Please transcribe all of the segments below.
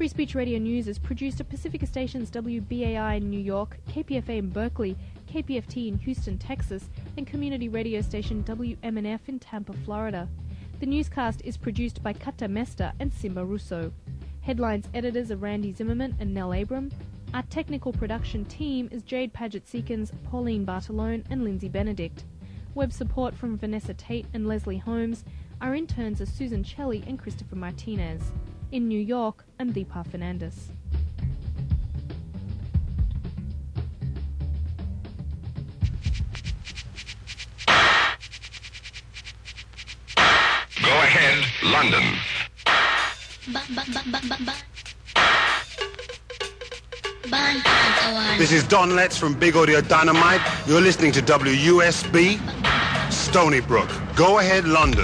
Free Speech Radio News is produced at Pacifica Stations WBAI in New York, KPFA in Berkeley, KPFT in Houston, Texas, and community radio station WMNF in Tampa, Florida. The newscast is produced by Kata Mesta and Simba Russo. Headlines editors are Randy Zimmerman and Nell Abram. Our technical production team is Jade Paget-Seekins, Pauline Bartolone, and Lindsay Benedict. Web support from Vanessa Tate and Leslie Holmes. Our interns are Susan Shelley and Christopher Martinez. In New York, I'm Deepa Fernandez. Go ahead, London. This is Don Letts from Big Audio Dynamite. You're listening to WUSB, Stony Brook. Go ahead, London.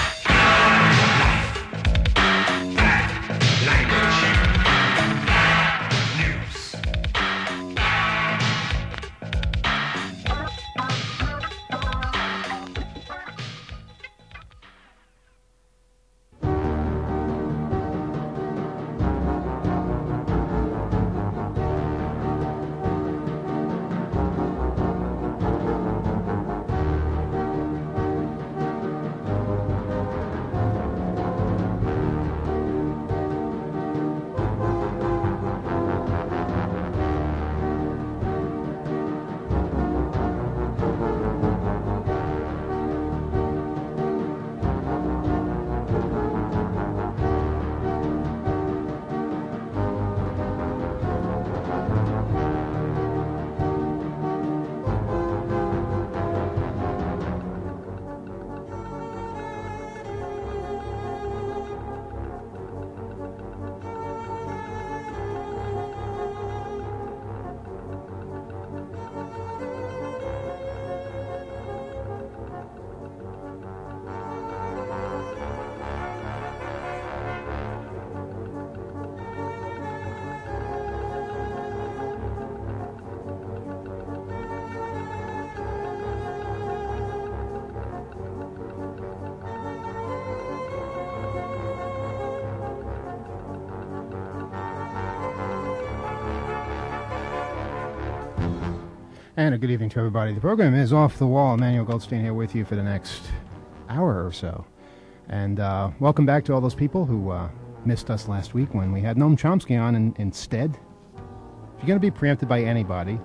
And a good evening to everybody. The program is Off the Wall. Emmanuel Goldstein here with you for the next hour or so. And welcome back to all those people who missed us last week when we had Noam Chomsky on instead. If you're going to be preempted by anybody,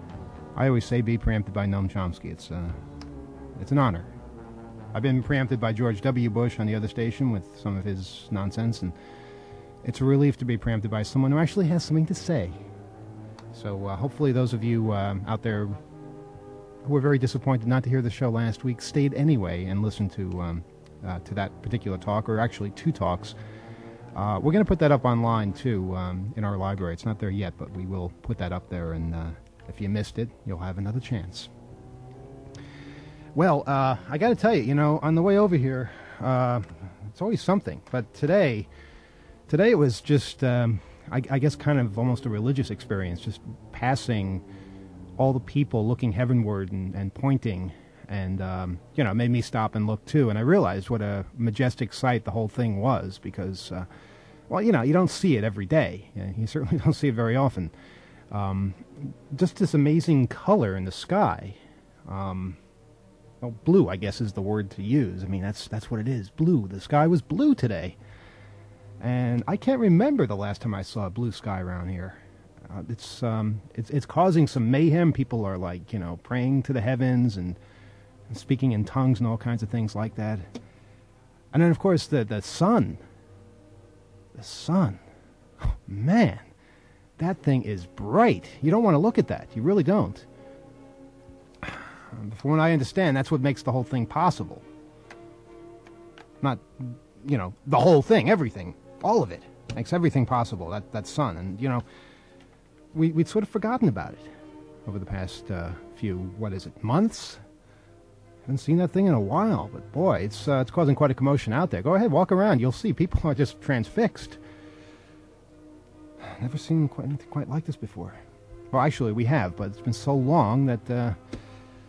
I always say be preempted by Noam Chomsky. It's an honor. I've been preempted by George W. Bush on the other station with some of his nonsense, and it's a relief to be preempted by someone who actually has something to say. So hopefully those of you out there who were very disappointed not to hear the show last week stayed anyway and listened to that particular talk, or actually two talks. We're going to put that up online, too, in our library. It's not there yet, but we will put that up there, and if you missed it, you'll have another chance. Well, I got to tell you, on the way over here, it's always something. But today it was just... I guess kind of almost a religious experience, just passing all the people looking heavenward and pointing, and, it made me stop and look, too. And I realized what a majestic sight the whole thing was, because, you don't see it every day. You certainly don't see it very often. Just this amazing color in the sky. Blue, I guess, is the word to use. I mean, that's what it is, blue. The sky was blue today. And I can't remember the last time I saw a blue sky around here. It's causing some mayhem. People are praying to the heavens and speaking in tongues and all kinds of things like that. And then of course the sun. The sun. Oh, man, that thing is bright. You don't want to look at that. You really don't. From what I understand, that's what makes the whole thing possible. Not, the whole thing, everything. All of it makes everything possible, that sun. And, we'd sort of forgotten about it over the past few, months? Haven't seen that thing in a while, but boy, it's causing quite a commotion out there. Go ahead, walk around. You'll see people are just transfixed. Never seen anything quite like this before. Well, actually, we have, but it's been so long that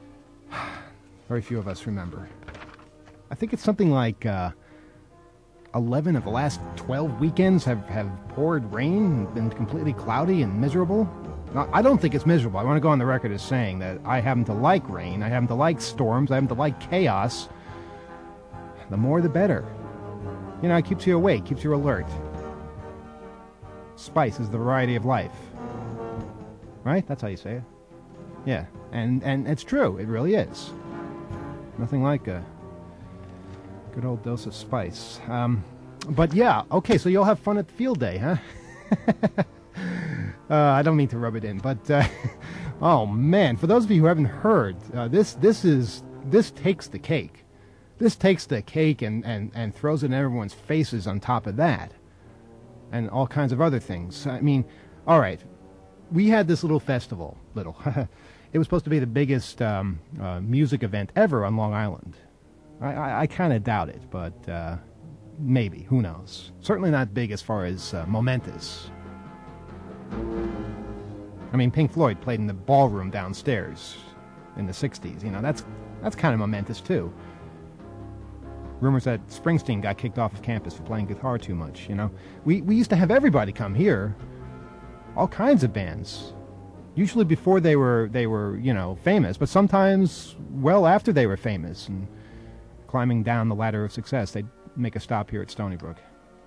very few of us remember. I think it's something like... 11 of the last 12 weekends have poured rain, been completely cloudy and miserable. Now, I don't think it's miserable. I want to go on the record as saying that I happen to like rain, I happen to like storms, I happen to like chaos. The more the better. You know, it keeps you awake, keeps you alert. Spice is the variety of life. Right? That's how you say it. Yeah. And it's true. It really is. Nothing like a good old dose of spice. But yeah, okay, so you'll have fun at the field day, huh? I don't mean to rub it in, but oh man, for those of you who haven't heard, this takes the cake. This takes the cake and throws it in everyone's faces on top of that. And all kinds of other things. I mean, all right, we had this little festival, it was supposed to be the biggest music event ever on Long Island. I kind of doubt it, but maybe, who knows. Certainly not big as far as momentous. I mean, Pink Floyd played in the ballroom downstairs in the 60s. You know, that's kind of momentous, too. Rumors that Springsteen got kicked off of campus for playing guitar too much, you know. We used to have everybody come here. All kinds of bands. Usually before they were, you know, famous, but sometimes well after they were famous and climbing down the ladder of success. They'd make a stop here at Stony Brook.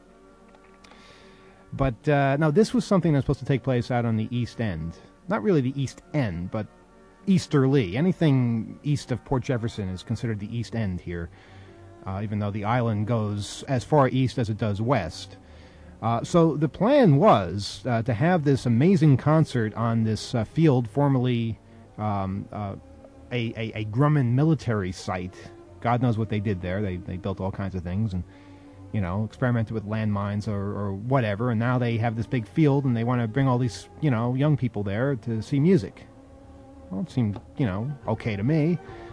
But now this was something that was supposed to take place out on the East End. Not really the East End, but easterly. Anything east of Port Jefferson is considered the East End here, even though the island goes as far east as it does west. So the plan was to have this amazing concert on this field, formerly a Grumman military site. God knows what they did there. They built all kinds of things and, you know, experimented with landmines or whatever. And now they have this big field and they want to bring all these, you know, young people there to see music. Well, it seemed, you know, okay to me.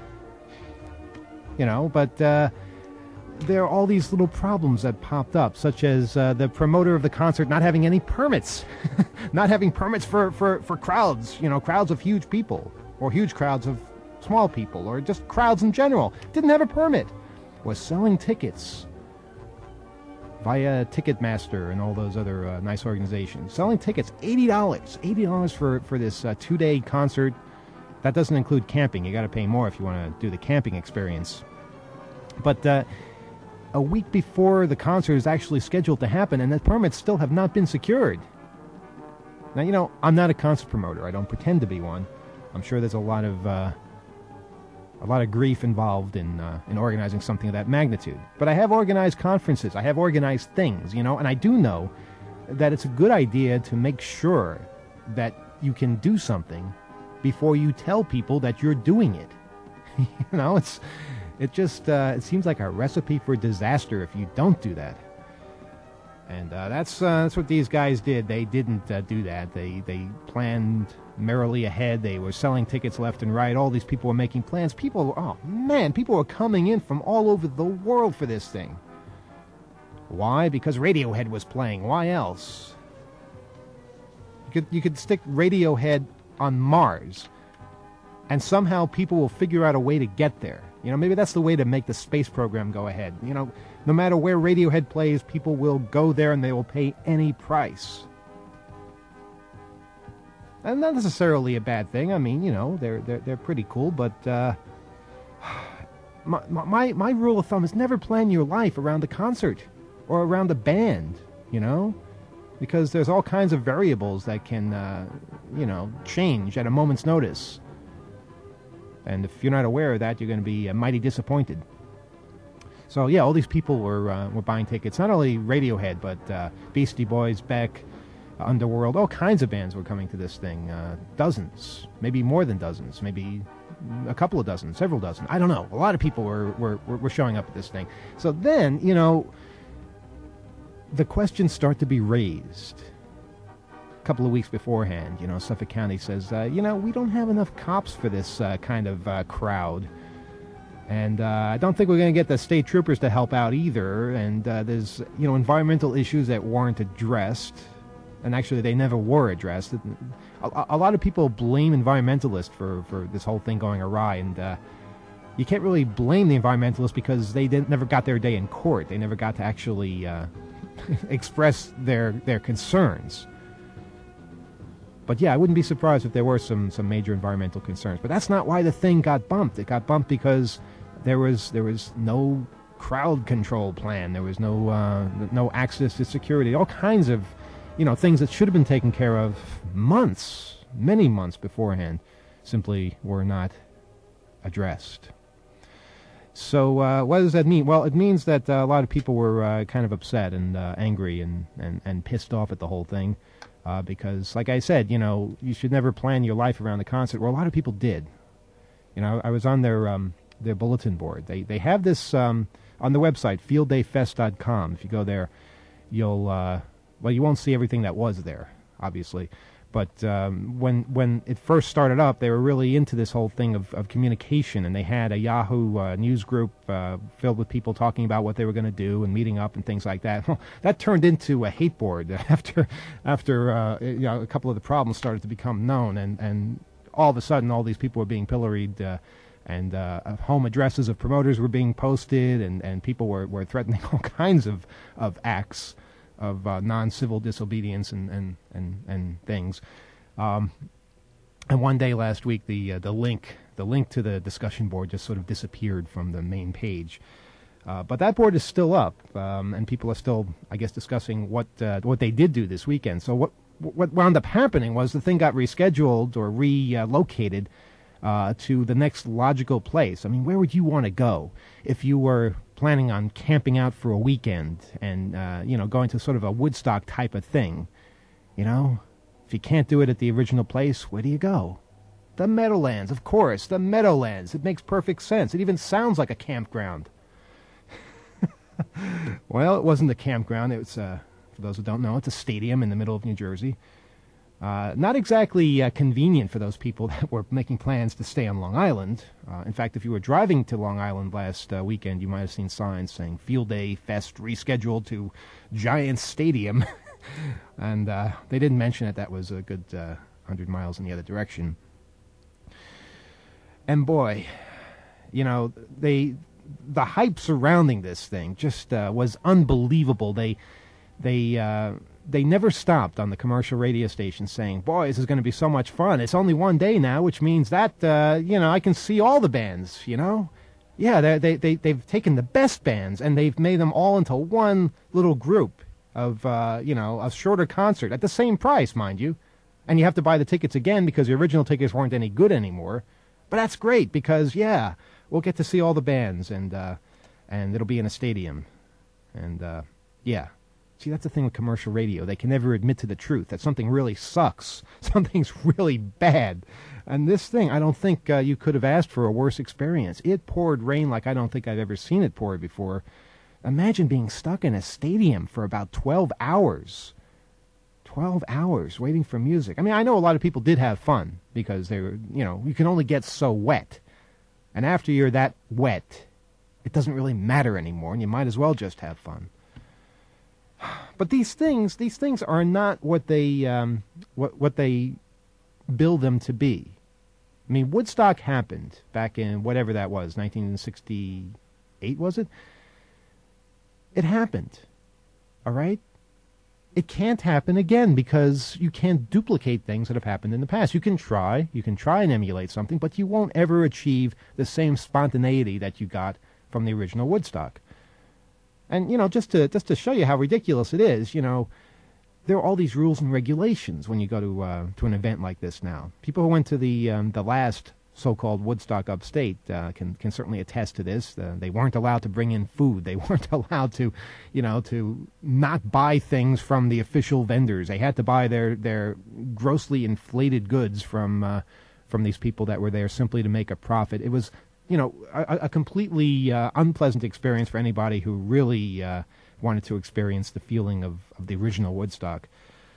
You know, but there are all these little problems that popped up, such as the promoter of the concert not having any permits. Not having permits for crowds, you know, crowds of huge people or huge crowds of small people or just crowds in general. Didn't have a permit. Was selling tickets via Ticketmaster and all those other nice organizations. Selling tickets, $80 for this 2-day concert. That doesn't include camping. You got to pay more if you want to do the camping experience. But a week before the concert is actually scheduled to happen, and the permits still have not been secured. Now, you know, I'm not a concert promoter. I don't pretend to be one. I'm sure there's a lot of grief involved in organizing something of that magnitude. But I have organized conferences. I have organized things, you know, and I do know that it's a good idea to make sure that you can do something before you tell people that you're doing it. You know, it seems like a recipe for disaster if you don't do that. And that's what these guys did. They didn't do that. They planned merrily ahead. They were selling tickets left and right. All these people were making plans. People were coming in from all over the world for this thing. Why? Because Radiohead was playing. Why else? You could stick Radiohead on Mars, and somehow people will figure out a way to get there. You know, maybe that's the way to make the space program go ahead. You know, no matter where Radiohead plays, people will go there and they will pay any price. And not necessarily a bad thing. I mean, you know, they're pretty cool, but my rule of thumb is never plan your life around a concert or around a band, you know, because there's all kinds of variables that can, you know, change at a moment's notice. And if you're not aware of that, you're going to be mighty disappointed. So yeah, all these people were buying tickets. Not only Radiohead, but Beastie Boys, Beck, Underworld, all kinds of bands were coming to this thing. Dozens, maybe more than dozens, maybe a couple of dozen, several dozen. I don't know. A lot of people were showing up at this thing. So then, you know, the questions start to be raised. A couple of weeks beforehand, you know, Suffolk County says, you know, we don't have enough cops for this kind of crowd. And I don't think we're going to get the state troopers to help out either. And there's, you know, environmental issues that weren't addressed. And actually, they never were addressed. A lot of people blame environmentalists for this whole thing going awry. And you can't really blame the environmentalists because they never got their day in court. They never got to actually express their concerns. But yeah, I wouldn't be surprised if there were some major environmental concerns. But that's not why the thing got bumped. It got bumped because there was no crowd control plan. There was no access to security. All kinds of things that should have been taken care of many months beforehand, simply were not addressed. So what does that mean? Well, it means that a lot of people were kind of upset and angry and pissed off at the whole thing. Because, like I said, you should never plan your life around the concert. Well, a lot of people did. I was on their bulletin board. They have this on the website, fielddayfest.com. If you go there, you won't see everything that was there, obviously. But when it first started up, they were really into this whole thing of communication, and they had a Yahoo news group filled with people talking about what they were going to do and meeting up and things like that. Well, that turned into a hate board after a couple of the problems started to become known, and all of a sudden all these people were being pilloried, and home addresses of promoters were being posted, and people were threatening all kinds of acts of non-civil disobedience and things. And one day last week, the link to the discussion board just sort of disappeared from the main page. But that board is still up, and people are still, I guess, discussing what they did do this weekend. So what wound up happening was the thing got rescheduled or relocated to the next logical place. I mean, where would you want to go if you were planning on camping out for a weekend and, going to sort of a Woodstock type of thing? If you can't do it at the original place, where do you go? The Meadowlands, of course, the Meadowlands. It makes perfect sense. It even sounds like a campground. Well, it wasn't a campground. It was, for those who don't know, it's a stadium in the middle of New Jersey. Not exactly convenient for those people that were making plans to stay on Long Island. In fact, if you were driving to Long Island last weekend, you might have seen signs saying Field Day Fest rescheduled to Giants Stadium. And they didn't mention that was a good 100 miles in the other direction. And boy, the hype surrounding this thing just was unbelievable. They never stopped on the commercial radio station saying, boy, this is going to be so much fun. It's only one day now, which means that, I can see all the bands, Yeah, they've taken the best bands, and they've made them all into one little group of, a shorter concert at the same price, mind you. And you have to buy the tickets again because the original tickets weren't any good anymore. But that's great because, we'll get to see all the bands, and it'll be in a stadium. And, See, that's the thing with commercial radio. They can never admit to the truth, that something really sucks. Something's really bad. And this thing, I don't think you could have asked for a worse experience. It poured rain like I don't think I've ever seen it pour before. Imagine being stuck in a stadium for about 12 hours. 12 hours waiting for music. I mean, I know a lot of people did have fun because they were, you can only get so wet. And after you're that wet, it doesn't really matter anymore, and you might as well just have fun. But these things are not what they what they build them to be. I mean, Woodstock happened back in whatever that was, 1968, was it? It happened. All right? It can't happen again because you can't duplicate things that have happened in the past. You can try and emulate something, but you won't ever achieve the same spontaneity that you got from the original Woodstock. And, just to show you how ridiculous it is, there are all these rules and regulations when you go to an event like this now. People who went to the last so-called Woodstock upstate can certainly attest to this. They weren't allowed to bring in food. They weren't allowed to, to not buy things from the official vendors. They had to buy their grossly inflated goods from these people that were there simply to make a profit. It was, a completely unpleasant experience for anybody who really wanted to experience the feeling of the original Woodstock.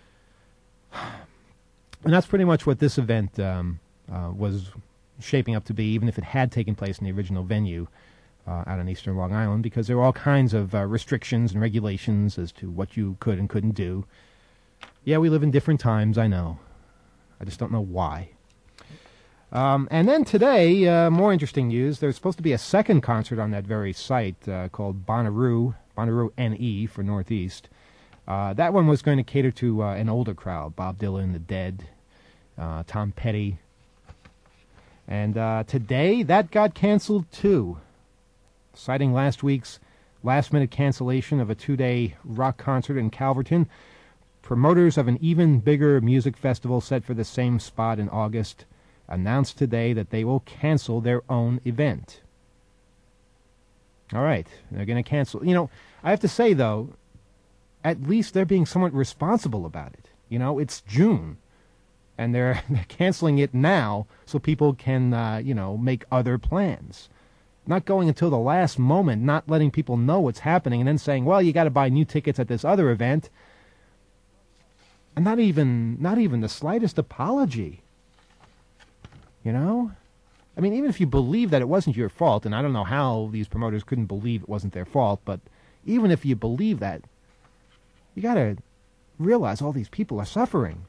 And that's pretty much what this event was shaping up to be, even if it had taken place in the original venue out on eastern Long Island, because there were all kinds of restrictions and regulations as to what you could and couldn't do. Yeah, we live in different times, I know. I just don't know why. And then today, more interesting news. There's supposed to be a second concert on that very site called Bonnaroo NE for Northeast. That one was going to cater to an older crowd, Bob Dylan, The Dead, Tom Petty. And today, that got canceled too, citing last week's last-minute cancellation of a 2-day rock concert in Calverton. Promoters of an even bigger music festival set for the same spot in August announced today that they will cancel their own event. All right, they're going to cancel. You know, I have to say, though, at least they're being somewhat responsible about it. You know, it's June, and they're canceling it now so people can, make other plans. Not going until the last moment, not letting people know what's happening, and then saying, well, you got to buy new tickets at this other event. And not even the slightest apology. You know? I mean, even if you believe that it wasn't your fault, and I don't know how these promoters couldn't believe it wasn't their fault, but even if you believe that, you got to realize all these people are suffering.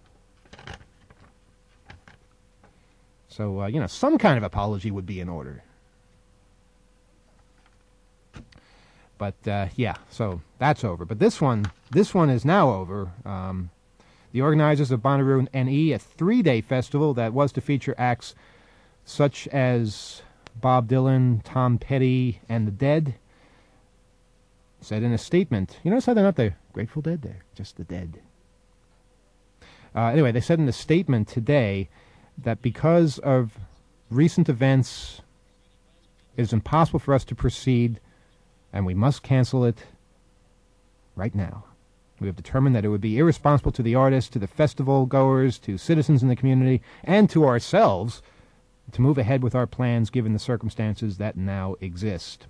So, some kind of apology would be in order. But, so that's over. But this one is now over. The organizers of Bonnaroo NE, a 3-day festival that was to feature acts such as Bob Dylan, Tom Petty, and The Dead, said in a statement, you notice how they're not the Grateful Dead, they're just The Dead. Anyway, they said in a statement today that because of recent events, it is impossible for us to proceed, and we must cancel it right now. We have determined that it would be irresponsible to the artists, to the festival goers, to citizens in the community, and to ourselves to move ahead with our plans given the circumstances that now exist.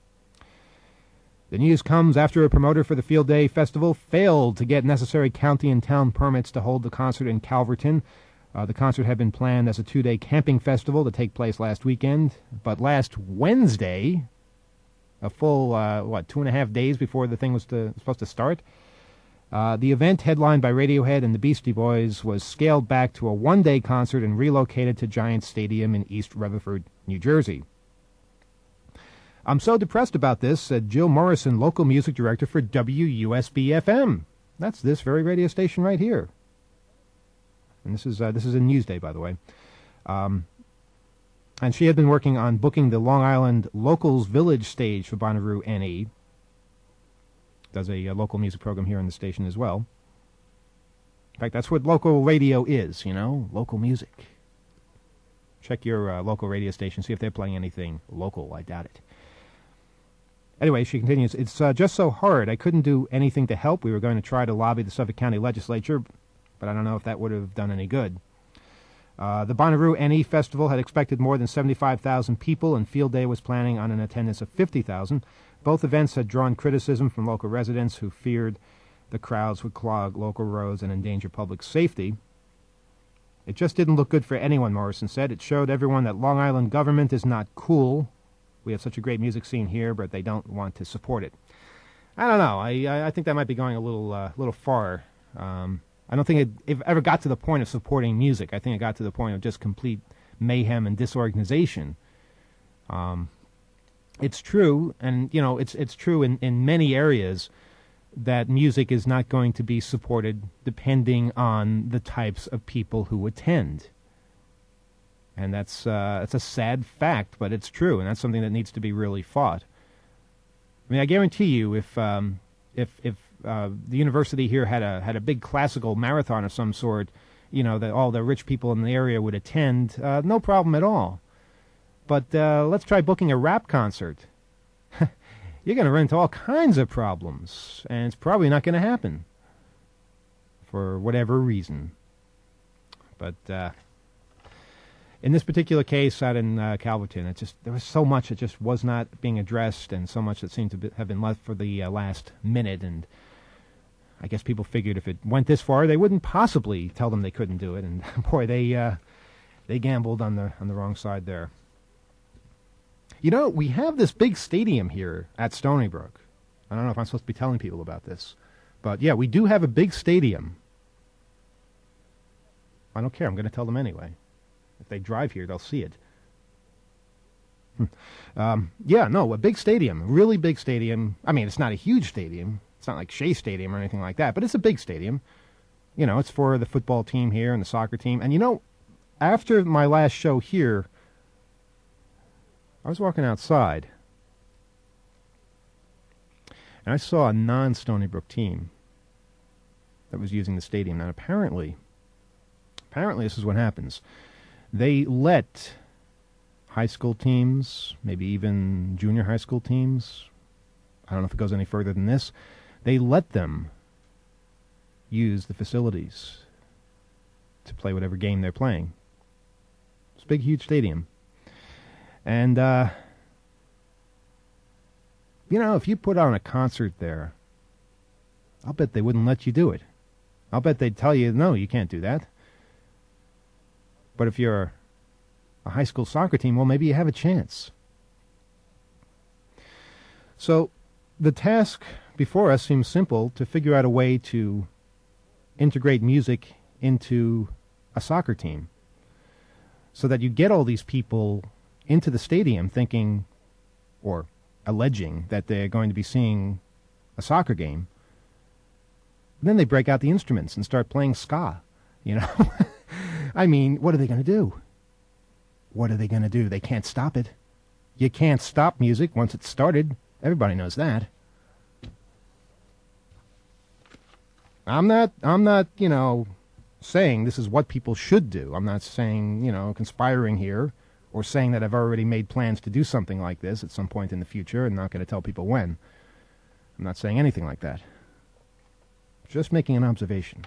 The news comes after a promoter for the Field Day Festival failed to get necessary county and town permits to hold the concert in Calverton. The concert had been planned as a 2-day camping festival to take place last weekend, but last Wednesday, a full, 2.5 days before the thing was supposed to start, the event, headlined by Radiohead and the Beastie Boys, was scaled back to a 1-day concert and relocated to Giant Stadium in East Rutherford, New Jersey. I'm so depressed about this, said Jill Morrison, local music director for WUSB-FM. That's this very radio station right here. And this is a Newsday, by the way. And she had been working on booking the Long Island Locals Village stage for Bonnaroo NE. Does a local music program here on the station as well. In fact, that's what local radio is, local music. Check your local radio station, see if they're playing anything local. I doubt it. Anyway, she continues, it's just so hard. I couldn't do anything to help. We were going to try to lobby the Suffolk County Legislature, but I don't know if that would have done any good. The Bonnaroo NE Festival had expected more than 75,000 people, and Field Day was planning on an attendance of 50,000. Both events had drawn criticism from local residents who feared the crowds would clog local roads and endanger public safety. It just didn't look good for anyone, Morrison said. It showed everyone that Long Island government is not cool. We have such a great music scene here, but they don't want to support it. I don't know. I think that might be going a little far. I don't think it ever got to the point of supporting music. I think it got to the point of just complete mayhem and disorganization. It's true, and it's true in many areas that music is not going to be supported depending on the types of people who attend. And that's a sad fact, but it's true, and that's something that needs to be really fought. I mean, I guarantee you, if the university here had a big classical marathon of some sort, that all the rich people in the area would attend, no problem at all. But let's try booking a rap concert. You're going to run into all kinds of problems, and it's probably not going to happen for whatever reason. But in this particular case out in Calverton, there was so much that just was not being addressed, and so much that seemed to have been left for the last minute. And I guess people figured if it went this far, they wouldn't possibly tell them they couldn't do it. And boy, they gambled on the wrong side there. We have this big stadium here at Stony Brook. I don't know if I'm supposed to be telling people about this, but yeah, we do have a big stadium. I don't care. I'm going to tell them anyway. If they drive here, they'll see it. Yeah, no, a big stadium, really big stadium. I mean, it's not a huge stadium. It's not like Shea Stadium or anything like that, but it's a big stadium. You know, it's for the football team here and the soccer team. And, you know, after my last show here, I was walking outside, and I saw a non-Stony Brook team that was using the stadium. And apparently this is what happens. They let high school teams, maybe even junior high school teams, I don't know if it goes any further than this, they let them use the facilities to play whatever game they're playing. It's a big, huge stadium. And, you know, if you put on a concert there, I'll bet they wouldn't let you do it. I'll bet they'd tell you, no, you can't do that. But if you're a high school soccer team, well, maybe you have a chance. So the task before us seems simple, to figure out a way to integrate music into a soccer team so that you get all these people into the stadium thinking or alleging that they're going to be seeing a soccer game. And then they break out the instruments and start playing ska, you know. I mean, what are they going to do? What are they going to do? They can't stop it. You can't stop music once it's started. Everybody knows that. I'm not, you know, saying this is what people should do. I'm not saying, you know, conspiring here or saying that I've already made plans to do something like this at some point in the future and not going to tell people when. I'm not saying anything like that. Just making an observation.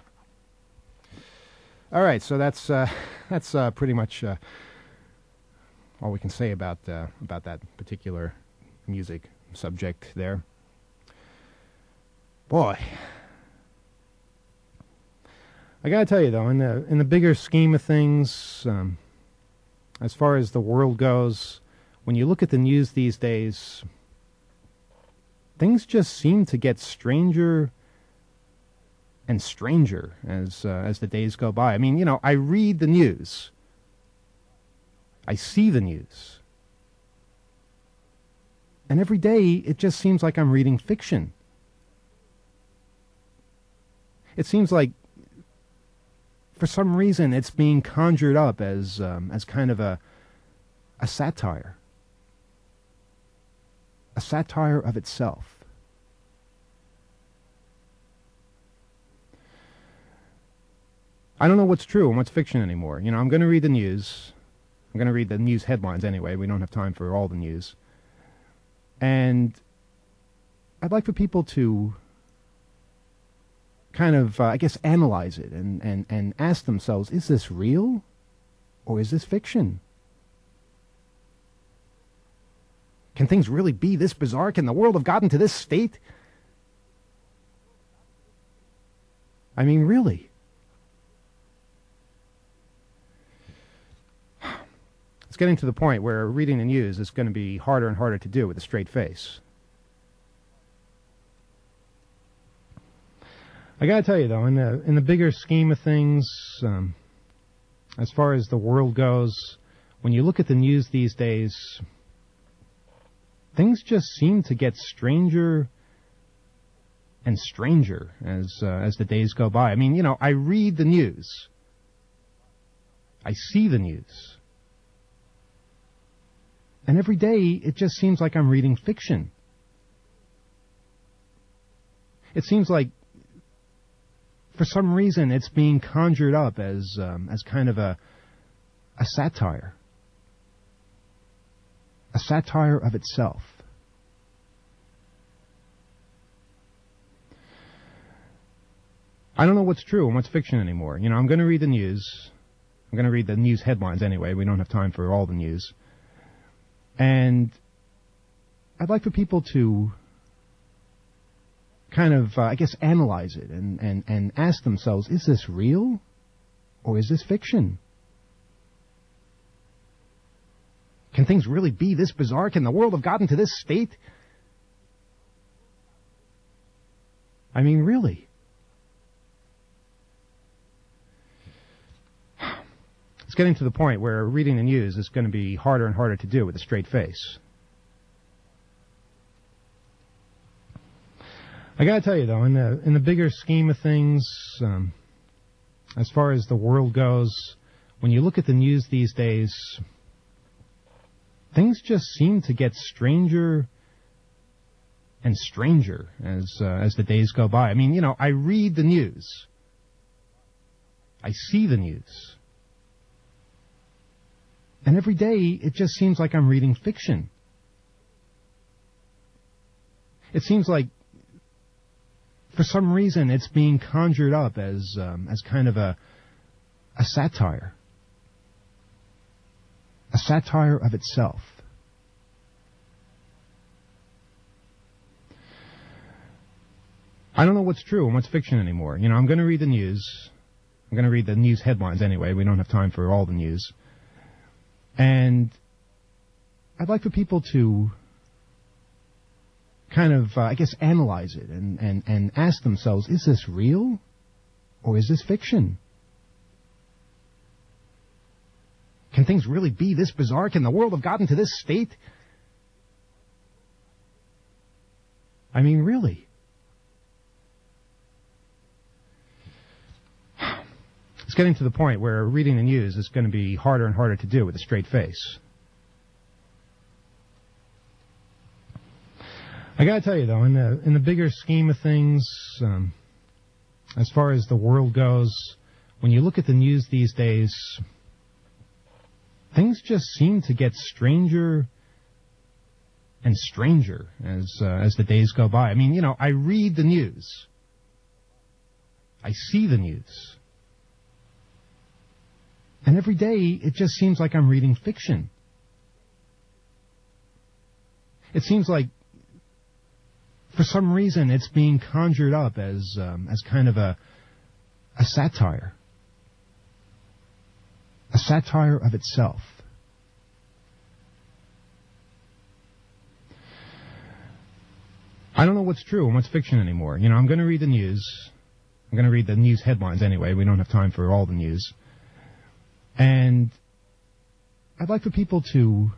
All right, so that's pretty much all we can say about that particular music subject there. Boy, I gotta tell you though, in the bigger scheme of things, as far as the world goes, when you look at the news these days, things just seem to get stranger and stranger as the days go by. I mean, you know, I read the news. I see the news. And every day, it just seems like I'm reading fiction. It seems like, for some reason, it's being conjured up as kind of a satire. A satire of itself. I don't know what's true and what's fiction anymore. You know, I'm going to read the news. I'm going to read the news headlines anyway. We don't have time for all the news. And I'd like for people to kind of, I guess, analyze it and ask themselves, is this real or is this fiction? Can things really be this bizarre? Can the world have gotten to this state? I mean, really? It's getting to the point where reading the news is going to be harder and harder to do with a straight face. I gotta tell you though, in the bigger scheme of things, as far as the world goes, when you look at the news these days, things just seem to get stranger and stranger as the days go by. I mean, you know, I read the news. I see the news. And every day, it just seems like I'm reading fiction. It seems like, for some reason, it's being conjured up as kind of a satire. A satire of itself. I don't know what's true and what's fiction anymore. You know, I'm going to read the news. I'm going to read the news headlines anyway. We don't have time for all the news. And I'd like for people to kind of, I guess, analyze it and ask themselves, is this real or is this fiction? Can things really be this bizarre? Can the world have gotten to this state? I mean, really? It's getting to the point where reading the news is going to be harder and harder to do with a straight face. I got to tell you, though, in the bigger scheme of things, as far as the world goes, when you look at the news these days, things just seem to get stranger and stranger as the days go by. I mean, you know, I read the news. I see the news. And every day, it just seems like I'm reading fiction. It seems like, for some reason, it's being conjured up as kind of a satire. A satire of itself. I don't know what's true and what's fiction anymore. You know, I'm going to read the news. I'm going to read the news headlines anyway. We don't have time for all the news. And I'd like for people to kind of, I guess, analyze it and ask themselves, is this real or is this fiction? Can things really be this bizarre? Can the world have gotten to this state? I mean, really? It's getting to the point where reading the news is going to be harder and harder to do with a straight face. I got to tell you, though, in the bigger scheme of things, as far as the world goes, when you look at the news these days, things just seem to get stranger and stranger as the days go by. I mean, you know, I read the news. I see the news. And every day, it just seems like I'm reading fiction. It seems like, for some reason, it's being conjured up as kind of a satire. A satire of itself. I don't know what's true and what's fiction anymore. You know, I'm going to read the news. I'm going to read the news headlines anyway. We don't have time for all the news. And I'd like for people to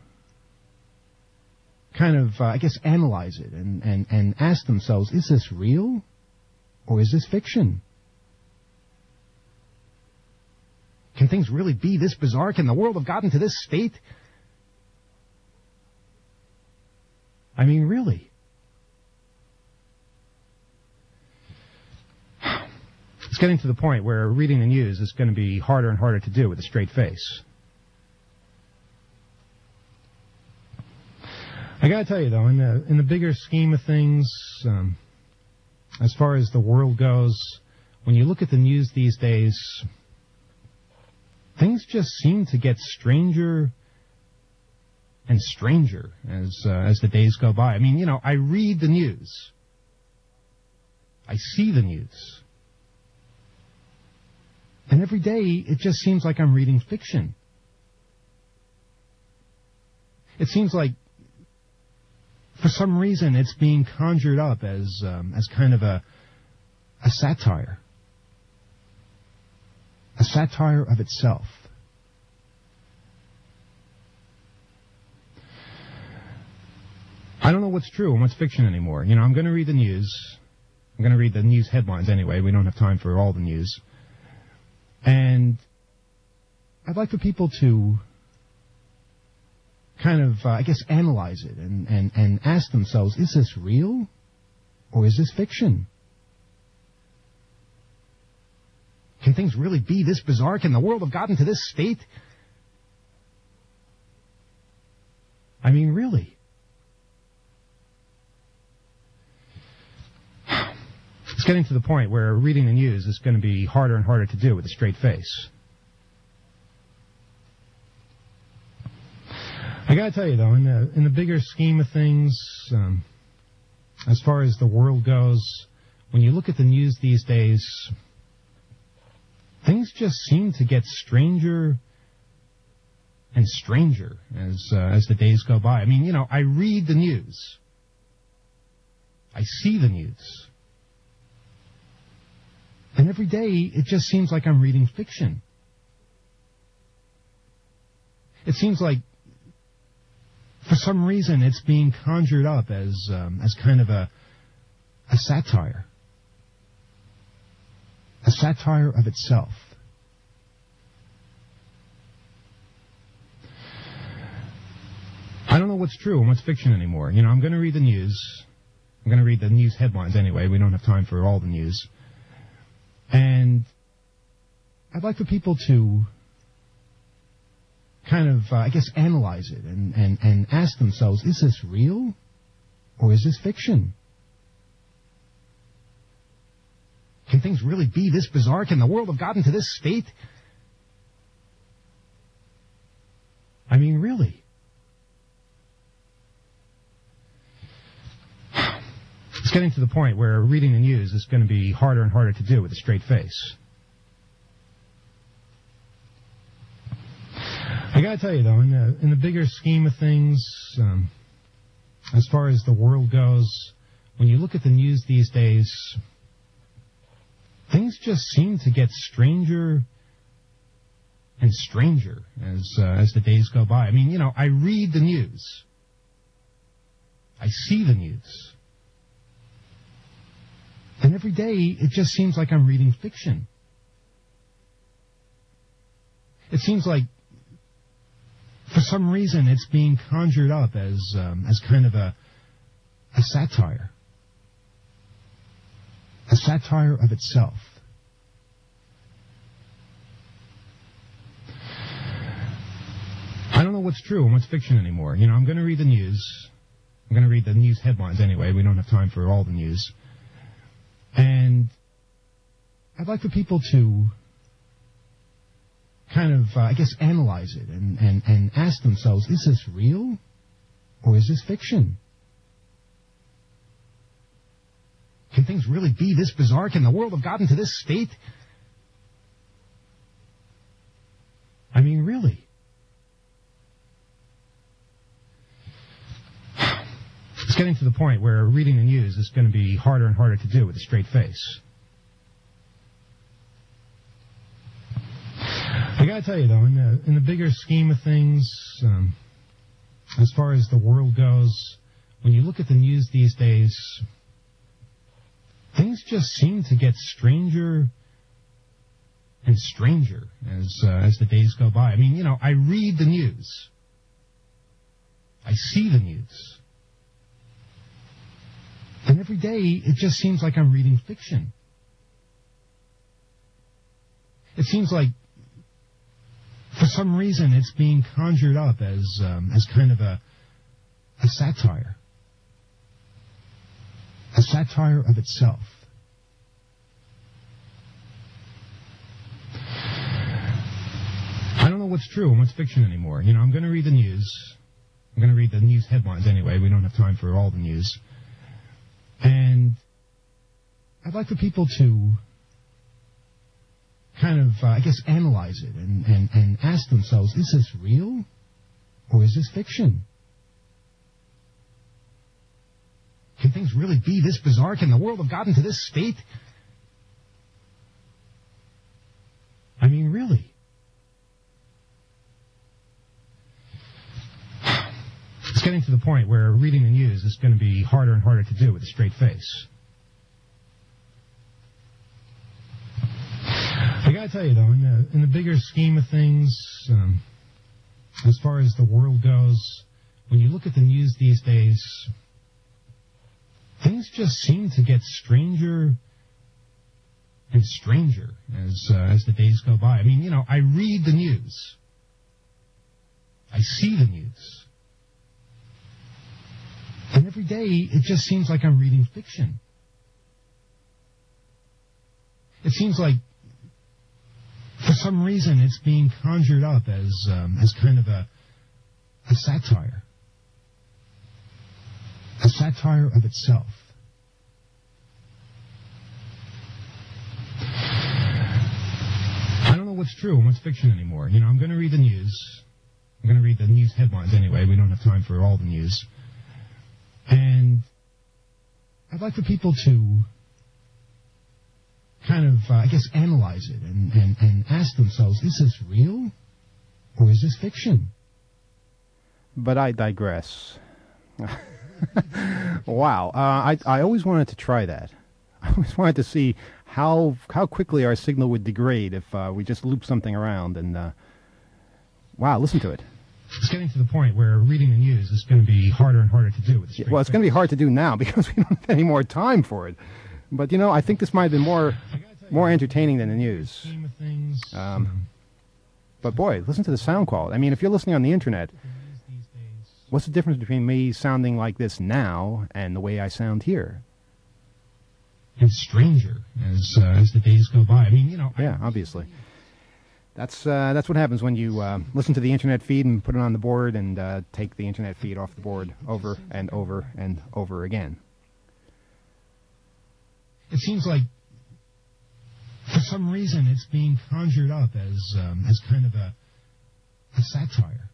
kind of, I guess, analyze it and ask themselves, is this real or is this fiction? Can things really be this bizarre? Can the world have gotten to this state? I mean, really? It's getting to the point where reading the news is going to be harder and harder to do with a straight face. I got to tell you, though, in the bigger scheme of things, as far as the world goes, when you look at the news these days, things just seem to get stranger and stranger as the days go by. I mean, you know, I read the news. I see the news. And every day, it just seems like I'm reading fiction. It seems like, for some reason, it's being conjured up as kind of a satire. A satire of itself. I don't know what's true and what's fiction anymore. You know, I'm going to read the news. I'm going to read the news headlines anyway. We don't have time for all the news. And I'd like for people to kind of, I guess, analyze it and ask themselves, is this real or is this fiction? Can things really be this bizarre? Can the world have gotten to this state? I mean, really? It's getting to the point where reading the news is going to be harder and harder to do with a straight face. I got to tell you, though, in the bigger scheme of things, as far as the world goes, when you look at the news these days, things just seem to get stranger and stranger as the days go by. I mean, you know, I read the news. I see the news. And every day, it just seems like I'm reading fiction. It seems like, for some reason, it's being conjured up as kind of a satire of itself. I don't know what's true and what's fiction anymore. You know, I'm going to read the news. I'm going to read the news headlines anyway. We don't have time for all the news. And I'd like for people to kind of, analyze it and ask themselves, is this real or is this fiction? Can things really be this bizarre? Can the world have gotten to this state? I mean, really? It's getting to the point where reading the news is going to be harder and harder to do with a straight face. I got to tell you, though, in the bigger scheme of things, as far as the world goes, when you look at the news these days, things just seem to get stranger and stranger as the days go by. I mean, you know, I read the news. I see the news. And every day, it just seems like I'm reading fiction. It seems like, for some reason, it's being conjured up as kind of a satire of itself. I don't know what's true and what's fiction anymore. You know, I'm going to read the news. I'm going to read the news headlines anyway. We don't have time for all the news. And I'd like for people to kind of, analyze it and ask themselves, is this real or is this fiction? Can things really be this bizarre? Can the world have gotten to this state? I mean, really? It's getting to the point where reading the news is going to be harder and harder to do with a straight face. I got to tell you, though, in the bigger scheme of things, as far as the world goes, when you look at the news these days, things just seem to get stranger and stranger as the days go by. I mean, you know, I read the news. I see the news. And every day, it just seems like I'm reading fiction. It seems like, for some reason, it's being conjured up as kind of a satire of itself. I don't know what's true and what's fiction anymore. You know, I'm going to read the news. I'm going to read the news headlines anyway. We don't have time for all the news. And I'd like for people to kind of, analyze it and ask themselves, is this real or is this fiction? Can things really be this bizarre? Can the world have gotten to this state? I mean, really? It's getting to the point where reading the news is going to be harder and harder to do with a straight face. I got to tell you, though, in the bigger scheme of things, as far as the world goes, when you look at the news these days, things just seem to get stranger and stranger as the days go by. I mean, you know, I read the news. I see the news. And every day, it just seems like I'm reading fiction. It seems like, for some reason, it's being conjured up as kind of a satire of itself. I don't know what's true and what's fiction anymore. You know, I'm going to read the news. I'm going to read the news headlines anyway. We don't have time for all the news. And I'd like for people to kind of, analyze it and ask themselves, is this real or is this fiction? But I digress. Wow. I always wanted to try that. I always wanted to see how quickly our signal would degrade if we just loop something around. And wow, listen to it. It's getting to the point where reading the news is going to be harder and harder to do. With Well, it's going to be hard to do now because we don't have any more time for it. But, you know, I think this might have been more entertaining than the news. But, boy, listen to the sound quality. I mean, if you're listening on the Internet, what's the difference between me sounding like this now and the way I sound here? It's stranger as the days go by. I mean, you know. Yeah, obviously. That's what happens when you listen to the Internet feed and put it on the board and take the Internet feed off the board over and over and over again. It seems like, for some reason, it's being conjured up as kind of a satire.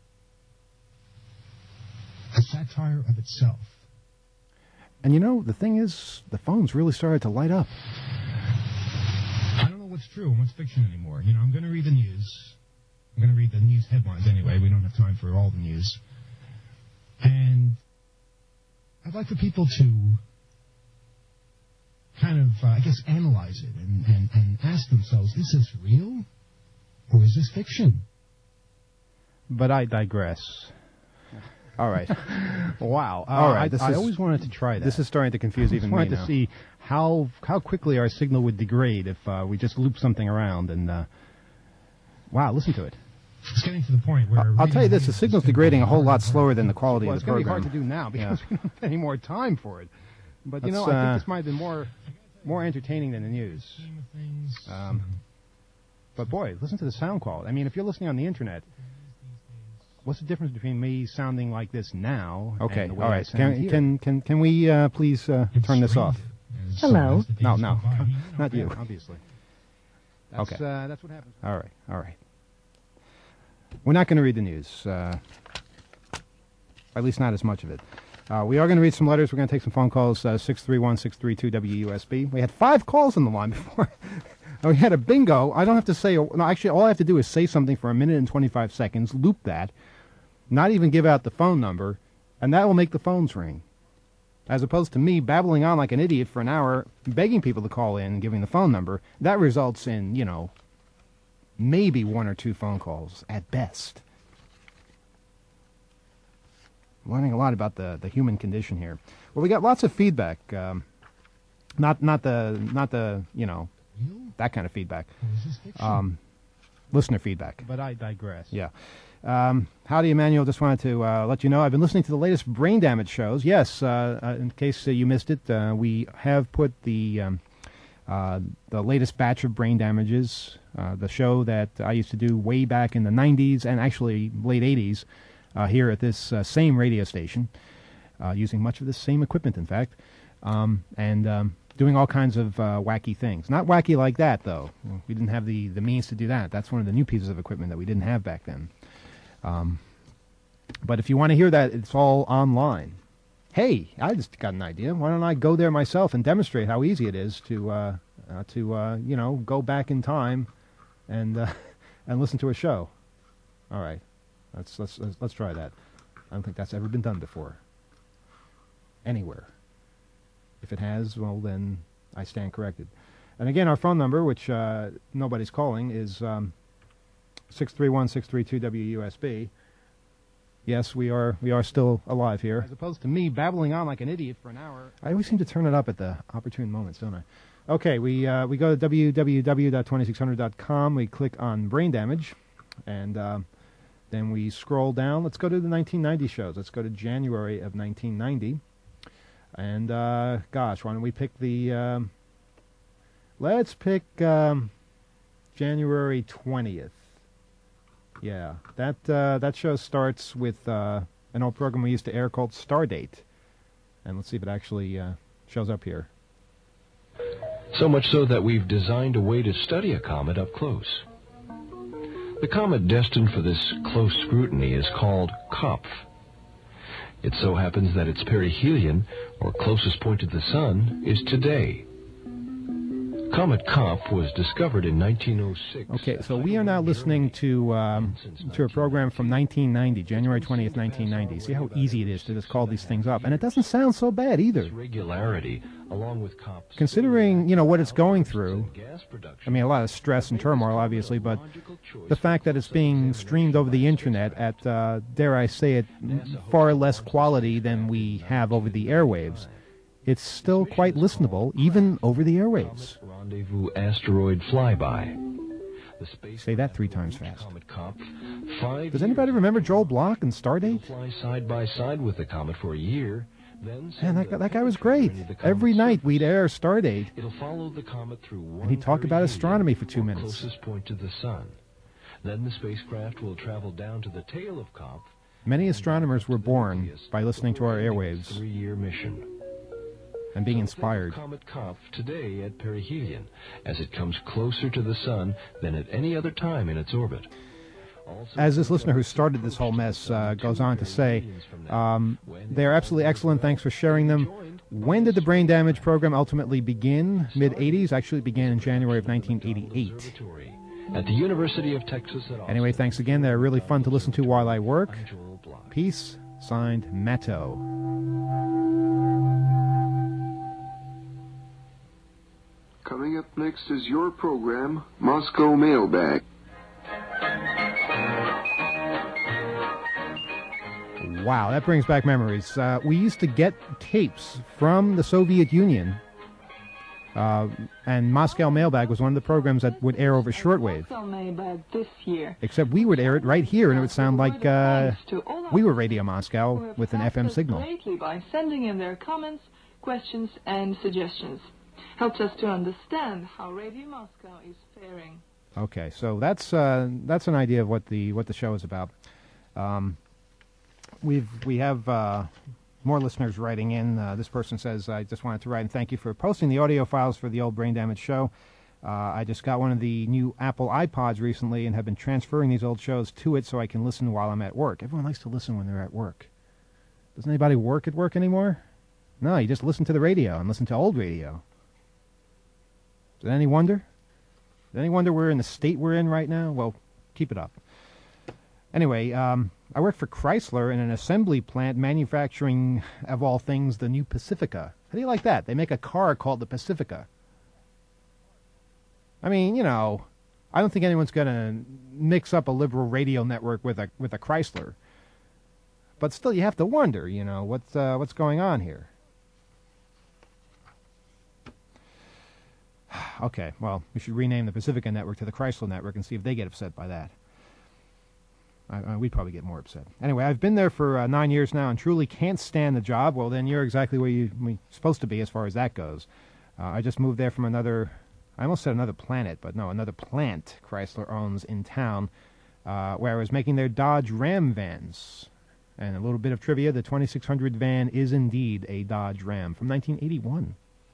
A satire of itself. And you know, the thing is, the phones really started to light up. I don't know what's true and what's fiction anymore. You know, I'm going to read the news. I'm going to read the news headlines anyway. We don't have time for all the news. And I'd like for people to kind of, I guess, analyze it and ask themselves, is this real or is this fiction? But I digress. All right. Wow. All right. I always wanted to try that. This is starting to confuse even me now. I wanted to see how quickly our signal would degrade if we just loop something around. And wow, listen to it. It's getting to the point where I'll tell you this: the signal's degrading a whole lot slower than the quality of the program. It's going to be hard to do now because we don't have any more time for it. But you know, I think this might have been more entertaining than the news. But boy, listen to the sound quality. I mean, if you're listening on the Internet. What's the difference between me sounding like this now and the way I sound here? Can we please turn this off? Hello. No, not you, obviously. That's what happens. All right. We're not going to read the news, at least not as much of it. We are going to read some letters. We're going to take some phone calls, 631-632-WUSB. We had 5 calls on the line before. We had a bingo. I don't have to say, no, actually, all I have to do is say something for a minute and 25 seconds, loop that, not even give out the phone number, and that will make the phones ring. As opposed to me babbling on like an idiot for an hour, begging people to call in and giving the phone number, that results in, you know, maybe 1 or 2 phone calls at best. I'm learning a lot about the human condition here. Well, we got lots of feedback. Not the you know, that kind of feedback. Listener feedback. But I digress. Yeah. Howdy, Emmanuel. Just wanted to let you know I've been listening to the latest Brain Damage shows. Yes, in case you missed it, we have put the latest batch of Brain Damages, the show that I used to do way back in the 90s and actually late 80s here at this same radio station, using much of the same equipment, in fact, and doing all kinds of wacky things. Not wacky like that, though. We didn't have the means to do that. That's one of the new pieces of equipment that we didn't have back then. But if you want to hear that, it's all online. Hey, I just got an idea. Why don't I go there myself and demonstrate how easy it is to you know, go back in time and listen to a show. All right, let's try that. I don't think that's ever been done before. Anywhere. If it has, well, then I stand corrected. And again, our phone number, which nobody's calling, is 631-632-WUSB. Yes, we are still alive here. As opposed to me babbling on like an idiot for an hour. I always seem to turn it up at the opportune moments, don't I? Okay, we go to www.2600.com. We click on Brain Damage, and then we scroll down. Let's go to the 1990 shows. Let's go to January of 1990. And, gosh, why don't we pick the, let's pick January 20th. Yeah, that show starts with an old program we used to air called Stardate. And let's see if it actually shows up here. So much so that we've designed a way to study a comet up close. The comet destined for this close scrutiny is called Kopff. It so happens that its perihelion, or closest point to the Sun, is today. Comet Kopf was discovered in 1906. Okay, so we are now listening to a program from 1990, January 20th, 1990. See how easy it is to just call these things up. And it doesn't sound so bad either. Regularity, along with Kopf's considering, what it's going through. I mean, a lot of stress and turmoil, obviously, but the fact that it's being streamed over the internet at, dare I say it, far less quality than we have over the airwaves, it's still quite listenable, even over the airwaves. Rendezvous asteroid flyby. Say that 3 times fast. Comet Kopf. Does anybody remember Joel Block and Stardate? Fly side by side with the comet for a year. Then Man, that guy was great. Every night we'd air Stardate, it'll follow the comet through one and he'd talk about period, astronomy for 2 minutes. Closest point to the sun. Then the spacecraft will travel down to the tail of Kopf. Many astronomers were born by listening to our airwaves 3-year mission. and being inspired. Comet Kopf today at perihelion, as it comes closer to the sun than at any other time in its orbit. As this listener who started this whole mess goes on to say, they're absolutely excellent. Thanks for sharing them. When did the brain damage program ultimately begin? Mid-'80s? Actually, it began in January of 1988. At the University of Texas at Austin. Anyway, thanks again. They're really fun to listen to while I work. Peace. Signed, Matto. Coming up next is your program, Moscow Mailbag. Wow, that brings back memories. We used to get tapes from the Soviet Union, and Moscow Mailbag was one of the programs that would air over shortwave. Moscow Mailbag this year. Except we would air it right here, and it would sound like we were Radio Moscow with an FM signal. Lately by sending in their comments, questions, and suggestions. Helps us to understand how Radio Moscow is faring. Okay, so that's an idea of what the show is about. We have more listeners writing in. This person says, I just wanted to write and thank you for posting the audio files for the old Brain Damage show. I just got one of the new Apple iPods recently and have been transferring these old shows to it so I can listen while I'm at work. Everyone likes to listen when they're at work. Doesn't anybody work at work anymore? No, you just listen to the radio and listen to old radio. Is it any wonder? Is it any wonder we're in the state we're in right now? Well, keep it up. Anyway, I work for Chrysler in an assembly plant manufacturing, of all things, the new Pacifica. How do you like that? They make a car called the Pacifica. I mean, I don't think anyone's going to mix up a liberal radio network with a Chrysler. But still, you have to wonder, what's going on here. Okay, well, we should rename the Pacifica network to the Chrysler network and see if they get upset by that. We'd probably get more upset. Anyway, I've been there for 9 years now and truly can't stand the job. Well, then you're exactly where you're supposed to be as far as that goes. I just moved there from I almost said another planet, but no, another plant Chrysler owns in town, where I was making their Dodge Ram vans. And a little bit of trivia, the 2600 van is indeed a Dodge Ram from 1981.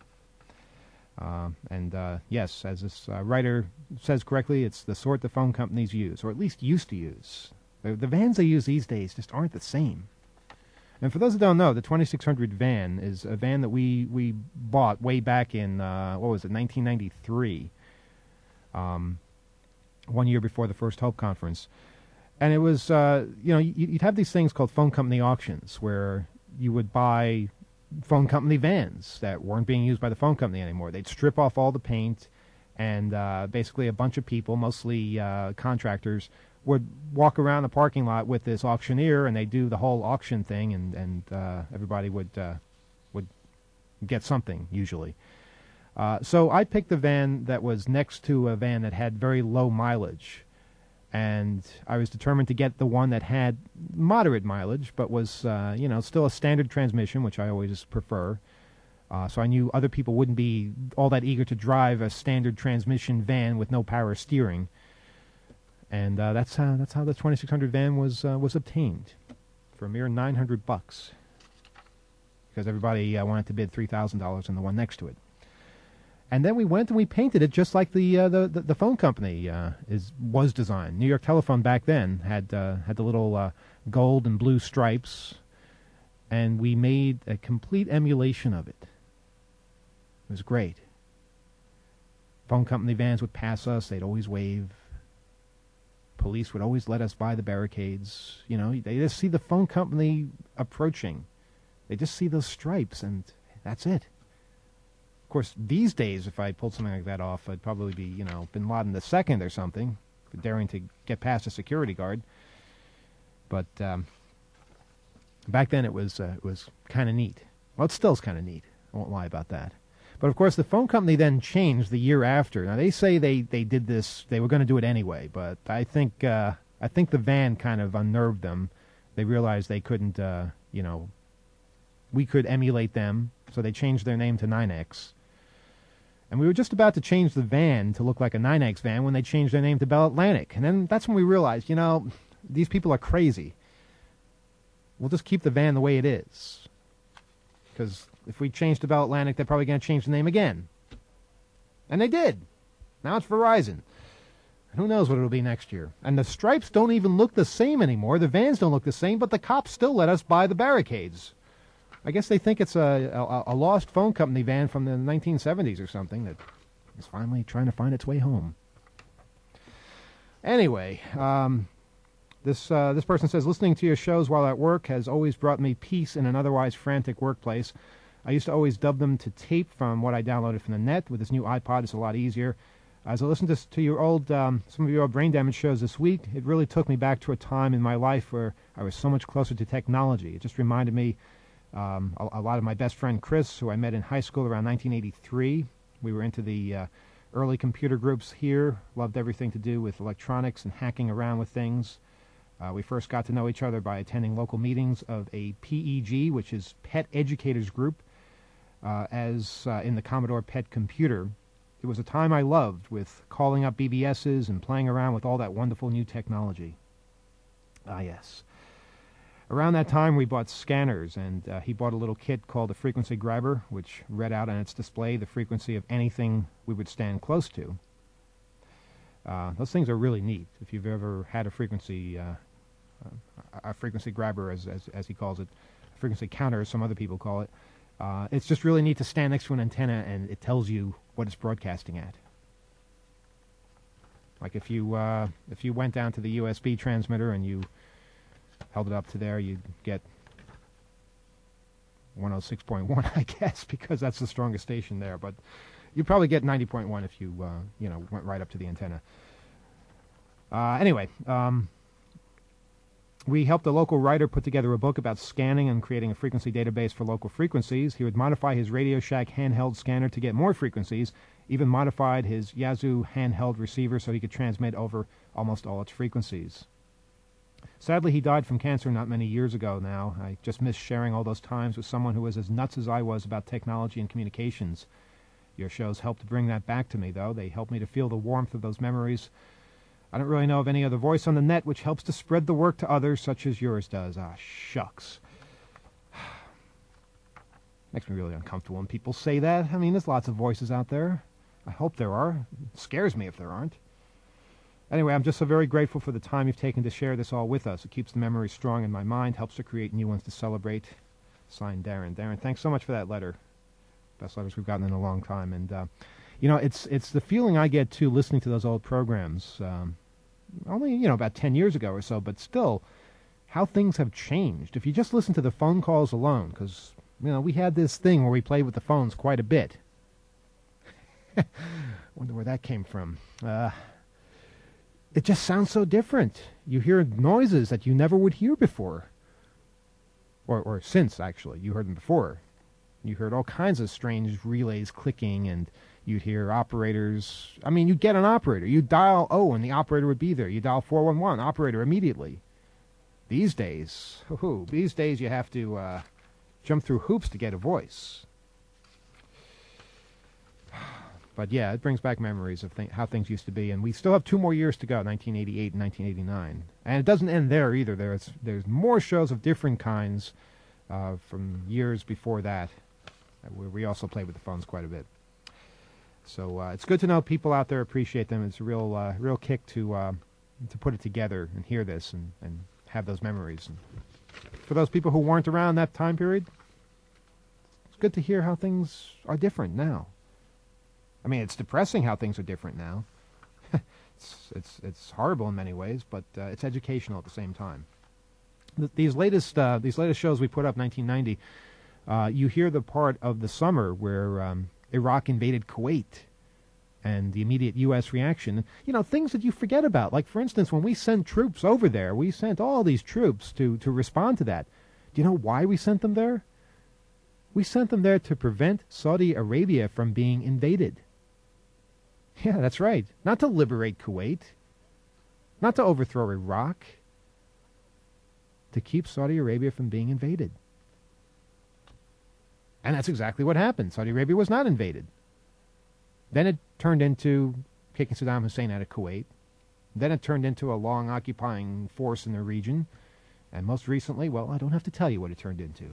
Yes, as this writer says correctly, it's the sort the phone companies use, or at least used to use. The vans they use these days just aren't the same. And for those who don't know, the 2600 van is a van that we bought way back in, 1993, 1 year before the First Hope Conference. And it was, you'd have these things called phone company auctions, where you would buy phone company vans that weren't being used by the phone company anymore. They'd strip off all the paint, and basically a bunch of people, mostly contractors, would walk around the parking lot with this auctioneer, and they'd do the whole auction thing, and everybody would get something, usually. So I picked the van that was next to a van that had very low mileage, and I was determined to get the one that had moderate mileage, but was, still a standard transmission, which I always prefer. So I knew other people wouldn't be all that eager to drive a standard transmission van with no power steering. And that's how the 2600 van was obtained for a mere $900, because everybody wanted to bid $3,000 on the one next to it. And then we went and we painted it just like the phone company was designed. New York Telephone back then had the little gold and blue stripes, and we made a complete emulation of it. It was great. Phone company vans would pass us. They'd always wave. Police would always let us by the barricades. You know, they just see the phone company approaching. They just see those stripes, and that's it. Of course, these days, if I pulled something like that off, I'd probably be, you know, Bin Laden II or something, for daring to get past a security guard. But back then, it was kind of neat. Well, it still is kind of neat. I won't lie about that. But, of course, the phone company then changed the year after. Now, they say they did this, they were going to do it anyway, but I think the van kind of unnerved them. They realized they couldn't, you know, we could emulate them, so they changed their name to 9X. And we were just about to change the van to look like a 9X van when they changed their name to Bell Atlantic. And then that's when we realized, you know, these people are crazy. We'll just keep the van the way it is. Because if we change to Bell Atlantic, they're probably going to change the name again. And they did. Now it's Verizon. Who knows what it'll be next year. And the stripes don't even look the same anymore. The vans don't look the same, but the cops still let us by the barricades. I guess they think it's a lost phone company van from the 1970s or something that is finally trying to find its way home. Anyway, this person says, listening to your shows while at work has always brought me peace in an otherwise frantic workplace. I used to always dub them to tape from what I downloaded from the net. With this new iPod, it's a lot easier. As I listened to your old, some of your old brain damage shows this week, it really took me back to a time in my life where I was so much closer to technology. It just reminded me a lot of my best friend Chris, who I met in high school around 1983. We were into the early computer groups here, loved everything to do with electronics and hacking around with things. We first got to know each other by attending local meetings of a PEG, which is Pet Educators Group, in the Commodore PET computer. It was a time I loved, with calling up BBSs and playing around with all that wonderful new technology. Ah, yes. Around that time, we bought scanners, and he bought a little kit called a frequency grabber, which read out on its display the frequency of anything we would stand close to. Those things are really neat. If you've ever had a frequency grabber, as he calls it, a frequency counter, as some other people call it, it's just really neat to stand next to an antenna and it tells you what it's broadcasting at. Like if you went down to the USB transmitter and you held it up to there, you'd get 106.1, I guess, because that's the strongest station there. But you'd probably get 90.1 if you went right up to the antenna. Anyway, we helped a local writer put together a book about scanning and creating a frequency database for local frequencies. He would modify his Radio Shack handheld scanner to get more frequencies, even modified his Yazoo handheld receiver so he could transmit over almost all its frequencies. Sadly, he died from cancer not many years ago now. I just miss sharing all those times with someone who was as nuts as I was about technology and communications. Your shows helped to bring that back to me, though. They helped me to feel the warmth of those memories. I don't really know of any other voice on the net which helps to spread the work to others, such as yours does. Ah, shucks. Makes me really uncomfortable when people say that. I mean, there's lots of voices out there. I hope there are. It scares me if there aren't. Anyway, I'm just so very grateful for the time you've taken to share this all with us. It keeps the memories strong in my mind, helps to create new ones to celebrate. Signed, Darren. Darren, thanks so much for that letter. Best letters we've gotten in a long time. And, it's the feeling I get, too, listening to those old programs. Only, about 10 years ago or so, but still, how things have changed. If you just listen to the phone calls alone, because, we had this thing where we played with the phones quite a bit. Wonder where that came from. It just sounds so different. You hear noises that you never would hear before. Or since, actually. You heard them before. You heard all kinds of strange relays clicking, and you'd hear operators. I mean, you'd get an operator. You'd dial and the operator would be there. You dial 411, operator immediately. These days, you have to jump through hoops to get a voice. But yeah, it brings back memories of how things used to be, and we still have 2 more years to go, 1988 and 1989. And it doesn't end there either. There's more shows of different kinds from years before that, where we also played with the phones quite a bit. So it's good to know people out there appreciate them. It's a real kick to put it together and hear this and have those memories. And for those people who weren't around that time period, it's good to hear how things are different now. I mean, it's depressing how things are different now. It's horrible in many ways, but it's educational at the same time. These latest shows we put up, 1990, you hear the part of the summer where Iraq invaded Kuwait and the immediate U.S. reaction. You know, things that you forget about. Like, for instance, when we sent troops over there, we sent all these troops to respond to that. Do you know why we sent them there? We sent them there to prevent Saudi Arabia from being invaded. Yeah, that's right. Not to liberate Kuwait. Not to overthrow Iraq. To keep Saudi Arabia from being invaded. And that's exactly what happened. Saudi Arabia was not invaded. Then it turned into kicking Saddam Hussein out of Kuwait. Then it turned into a long occupying force in the region. And most recently, well, I don't have to tell you what it turned into.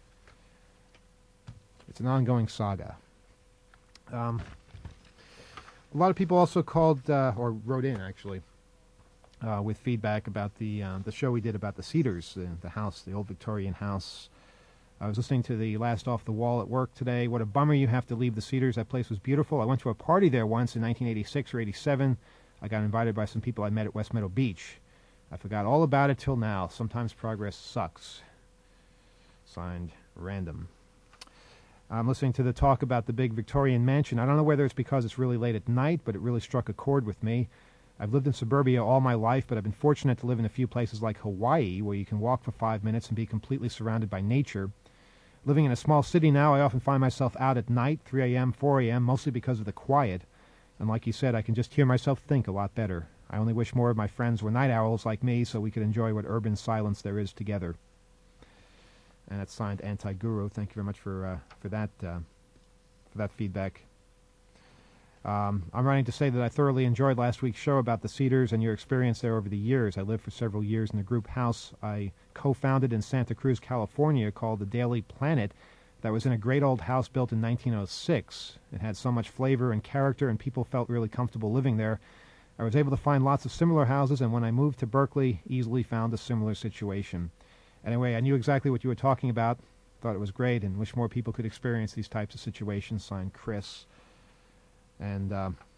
It's an ongoing saga. A lot of people also called, or wrote in, actually, with feedback about the show we did about the Cedars, the house, the old Victorian house. I was listening to the last Off the Wall at work today. What a bummer you have to leave the Cedars. That place was beautiful. I went to a party there once in 1986 or 87. I got invited by some people I met at West Meadow Beach. I forgot all about it till now. Sometimes progress sucks. Signed, Random. I'm listening to the talk about the big Victorian mansion. I don't know whether it's because it's really late at night, but it really struck a chord with me. I've lived in suburbia all my life, but I've been fortunate to live in a few places like Hawaii, where you can walk for 5 minutes and be completely surrounded by nature. Living in a small city now, I often find myself out at night, 3 a.m., 4 a.m., mostly because of the quiet. And like you said, I can just hear myself think a lot better. I only wish more of my friends were night owls like me so we could enjoy what urban silence there is together. And that's signed Anti-Guru. Thank you very much for that feedback. I'm writing to say that I thoroughly enjoyed last week's show about the Cedars and your experience there over the years. I lived for several years in a group house I co-founded in Santa Cruz, California, called the Daily Planet, that was in a great old house built in 1906. It had so much flavor and character, and people felt really comfortable living there. I was able to find lots of similar houses, and when I moved to Berkeley, easily found a similar situation. Anyway, I knew exactly what you were talking about, thought it was great, and wish more people could experience these types of situations. Signed, Chris. And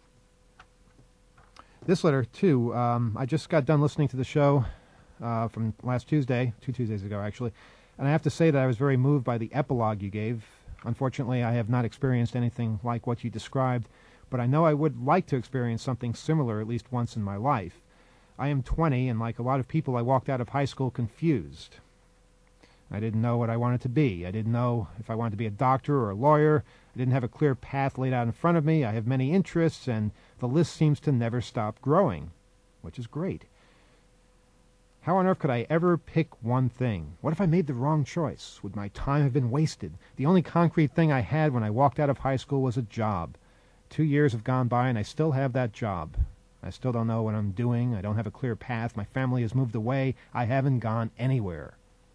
this letter, too, I just got done listening to the show from last Tuesday, 2 Tuesdays ago, actually, and I have to say that I was very moved by the epilogue you gave. Unfortunately, I have not experienced anything like what you described, but I know I would like to experience something similar at least once in my life. I am 20, and like a lot of people, I walked out of high school confused. I didn't know what I wanted to be. I didn't know if I wanted to be a doctor or a lawyer. I didn't have a clear path laid out in front of me. I have many interests, and the list seems to never stop growing, which is great. How on earth could I ever pick one thing? What if I made the wrong choice? Would my time have been wasted? The only concrete thing I had when I walked out of high school was a job. 2 years have gone by, and I still have that job. I still don't know what I'm doing. I don't have a clear path. My family has moved away. I haven't gone anywhere.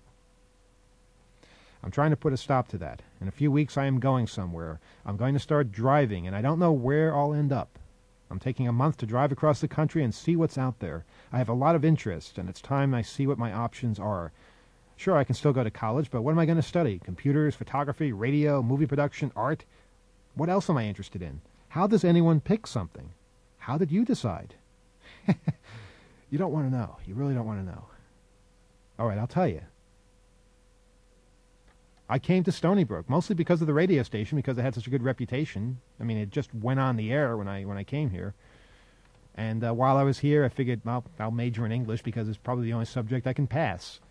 I'm trying to put a stop to that. In a few weeks, I am going somewhere. I'm going to start driving, and I don't know where I'll end up. I'm taking a month to drive across the country and see what's out there. I have a lot of interest, and it's time I see what my options are. Sure, I can still go to college, but what am I going to study? Computers, photography, radio, movie production, art? What else am I interested in? How does anyone pick something? How did you decide? You don't want to know. You really don't want to know. All right, I'll tell you. I came to Stony Brook, mostly because of the radio station, because it had such a good reputation. I mean, it just went on the air when I came here. And while I was here, I figured, well, I'll major in English because it's probably the only subject I can pass.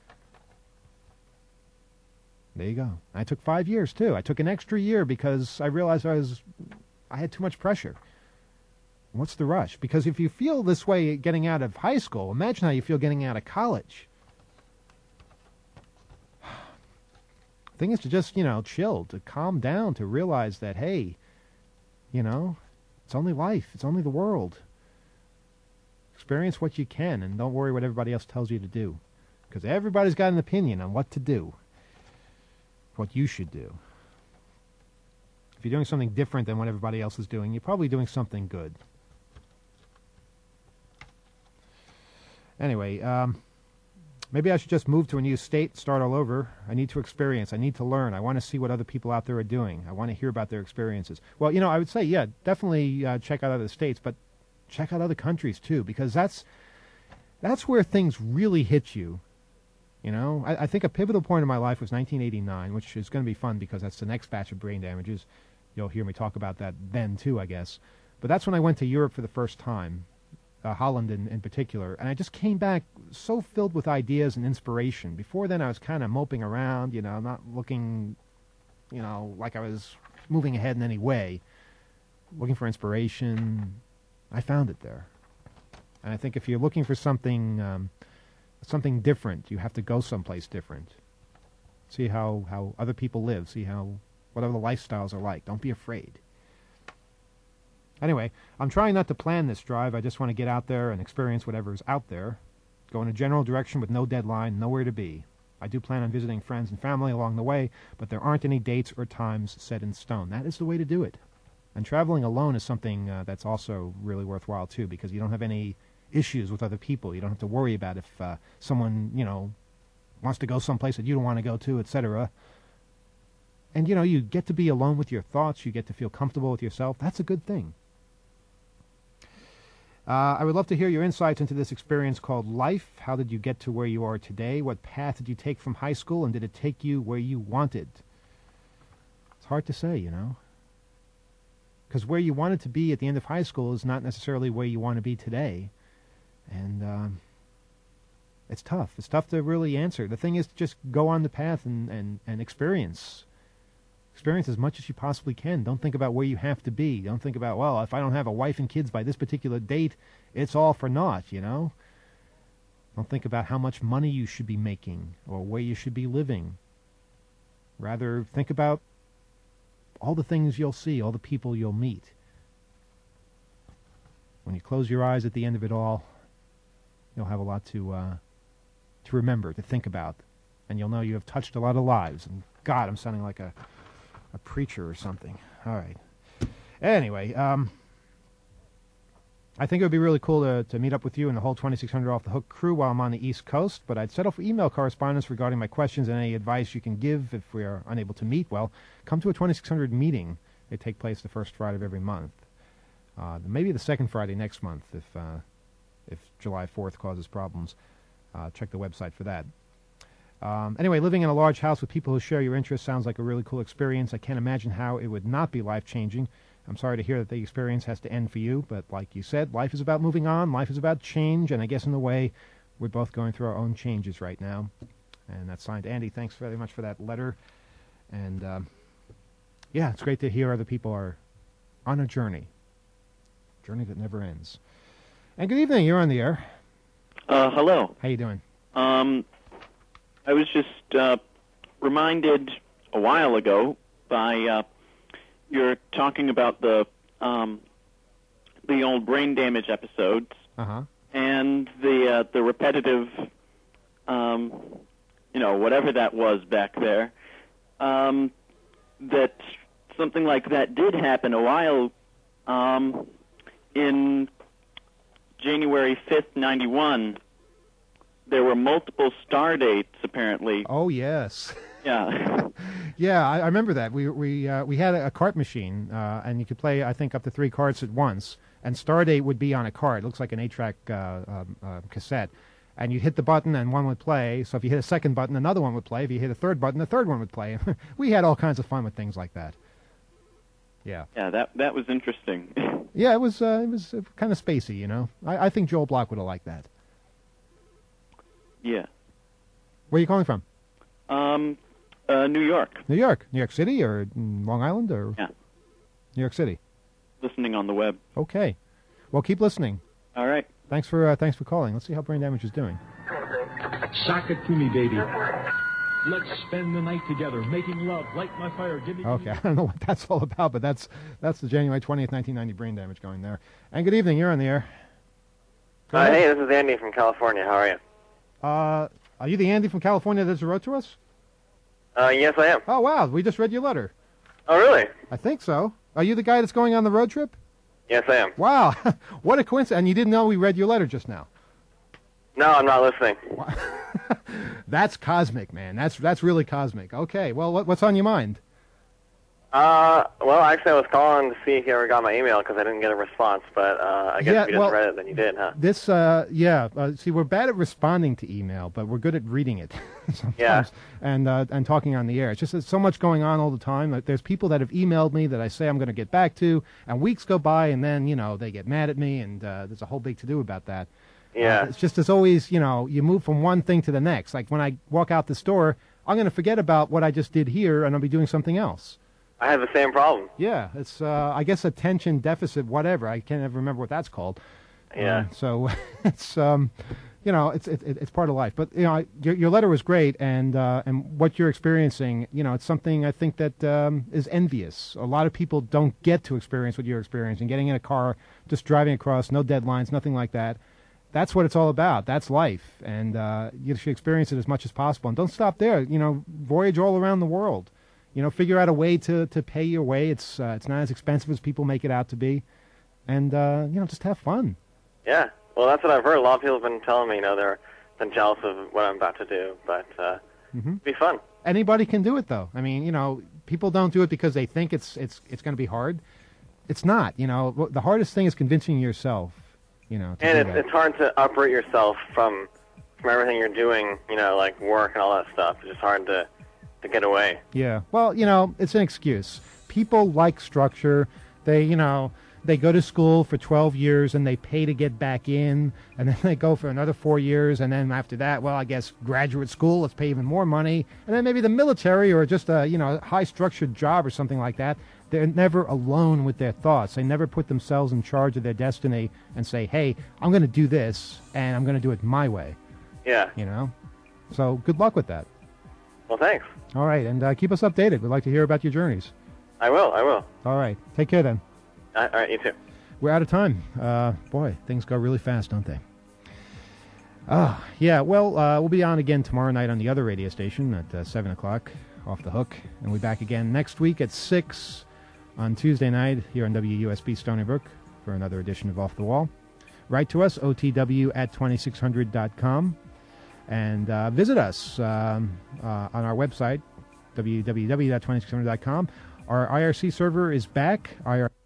There you go. I took 5 years, too. I took an extra year because I realized I had too much pressure. What's the rush? Because if you feel this way getting out of high school, imagine how you feel getting out of college. Thing is to just, chill, to calm down, to realize that, hey, it's only life. It's only the world. Experience what you can, and don't worry what everybody else tells you to do. Because everybody's got an opinion on what to do, what you should do. If you're doing something different than what everybody else is doing, you're probably doing something good. Anyway, Maybe I should just move to a new state, start all over. I need to experience. I need to learn. I want to see what other people out there are doing. I want to hear about their experiences. Well, I would say, yeah, definitely check out other states, but check out other countries too, because that's where things really hit you. I think a pivotal point in my life was 1989, which is going to be fun because that's the next batch of brain damages. You'll hear me talk about that then too, I guess. But that's when I went to Europe for the first time. Holland in particular, and I just came back so filled with ideas and inspiration. Before then, I was kind of moping around, not looking, like I was moving ahead in any way, looking for inspiration. I found it there. And I think if you're looking for something different, you have to go someplace different. See how other people live, see what other lifestyles are like. Don't be afraid. Anyway, I'm trying not to plan this drive. I just want to get out there and experience whatever's out there. Go in a general direction with no deadline, nowhere to be. I do plan on visiting friends and family along the way, but there aren't any dates or times set in stone. That is the way to do it. And traveling alone is something that's also really worthwhile, too, because you don't have any issues with other people. You don't have to worry about if someone, wants to go someplace that you don't want to go to, etc. And, you get to be alone with your thoughts. You get to feel comfortable with yourself. That's a good thing. I would love to hear your insights into this experience called life. How did you get to where you are today? What path did you take from high school, and did it take you where you wanted? It's hard to say, because where you wanted to be at the end of high school is not necessarily where you want to be today. And it's tough. It's tough to really answer. The thing is to just go on the path and experience. Experience as much as you possibly can. Don't think about where you have to be. Don't think about, well, if I don't have a wife and kids by this particular date, it's all for naught, Don't think about how much money you should be making or where you should be living. Rather, think about all the things you'll see, all the people you'll meet. When you close your eyes at the end of it all, you'll have a lot to remember, to think about. And you'll know you have touched a lot of lives. And God, I'm sounding like a preacher or something. All right. Anyway, I think it would be really cool to meet up with you and the whole 2600 Off the Hook crew while I'm on the East Coast, but I'd settle for email correspondence regarding my questions and any advice you can give if we are unable to meet. Well, come to a 2600 meeting. They take place the first Friday of every month. Maybe the second Friday next month if July 4th causes problems. Check the website for that. Anyway, living in a large house with people who share your interests sounds like a really cool experience. I can't imagine how it would not be life-changing. I'm sorry to hear that the experience has to end for you, but like you said, life is about moving on, life is about change, and I guess in a way, we're both going through our own changes right now. And that's signed Andy. Thanks very much for that letter. And, yeah, it's great to hear other people are on a journey that never ends. And good evening, you're on the air. Hello. How you doing? I was just reminded a while ago by you're talking about the old brain damage episodes and the repetitive, whatever that was back there. That something like that did happen a while in January 5th, 91. There were multiple star dates, apparently. Oh, yes. Yeah. Yeah, I remember that. We had a cart machine, and you could play, I think, up to 3 carts at once. And Stardate would be on a cart. It looks like an 8-track cassette. And you'd hit the button, and one would play. So if you hit a second button, another one would play. If you hit a third button, the third one would play. We had all kinds of fun with things like that. Yeah. Yeah, that was interesting. Yeah, it was kind of spacey, I think Joel Block would have liked that. Yeah. Where are you calling from? New York. New York City, or Long Island, or yeah, New York City. Listening on the web. Okay, well, keep listening. All right. Thanks for calling. Let's see how Brain Damage is doing. Sock it to me, baby. Let's spend the night together, making love, light my fire, give me... Okay, I don't know what that's all about, but that's the January 20th, 1990 Brain Damage going there. And good evening, you're on the air. Hey, this is Andy from California. How are you? Are you the Andy from California that wrote to us? Yes, I am. Oh, wow, we just read your letter. Oh, really? I think so. Are you the guy that's going on the road trip? Yes, I am. Wow, what a coincidence. And you didn't know we read your letter just now? No, I'm not listening. That's cosmic, man. That's really cosmic. Okay, well, what's on your mind? Well, actually, I was calling to see if you ever got my email because I didn't get a response, but I guess if you just read it, then you did, huh? This, see, we're bad at responding to email, but we're good at reading it sometimes. Yeah. And talking on the air. It's just there's so much going on all the time. Like, there's people that have emailed me that I say I'm going to get back to, and weeks go by, and then, they get mad at me, and there's a whole big to-do about that. Yeah. It's just, there's always, you move from one thing to the next. Like, when I walk out the store, I'm going to forget about what I just did here, and I'll be doing something else. I have the same problem. Yeah, it's, I guess, attention deficit, whatever. I can't ever remember what that's called. Yeah. So it's, it's part of life. But, your letter was great, and what you're experiencing, it's something I think that is envious. A lot of people don't get to experience what you're experiencing. Getting in a car, just driving across, no deadlines, nothing like that. That's what it's all about. That's life. And you should experience it as much as possible. And don't stop there. Voyage all around the world. Figure out a way to pay your way. It's not as expensive as people make it out to be. And, just have fun. Yeah. Well, that's what I've heard. A lot of people have been telling me, they're been jealous of what I'm about to do. But it'll be fun. Anybody can do it, though. I mean, people don't do it because they think it's going to be hard. It's not. The hardest thing is convincing yourself, And it's hard to uproot yourself from everything you're doing, like work and all that stuff. It's just hard to get away. Yeah. Well, it's an excuse. People like structure. They go to school for 12 years and they pay to get back in, and then they go for another 4 years, and then after that, well, I guess graduate school, let's pay even more money, and then maybe the military or just a, high-structured job or something like that. They're never alone with their thoughts. They never put themselves in charge of their destiny and say, hey, I'm going to do this, and I'm going to do it my way. Yeah. So good luck with that. Well, thanks. All right, and keep us updated. We'd like to hear about your journeys. I will. All right. Take care, then. All right, you too. We're out of time. Boy, things go really fast, don't they? Yeah, well, we'll be on again tomorrow night on the other radio station at 7 o'clock, Off the Hook. And we'll be back again next week at 6 on Tuesday night here on WUSB Stony Brook for another edition of Off the Wall. Write to us, otw@2600.com. And visit us on our website, www.2600.com. Our IRC server is back.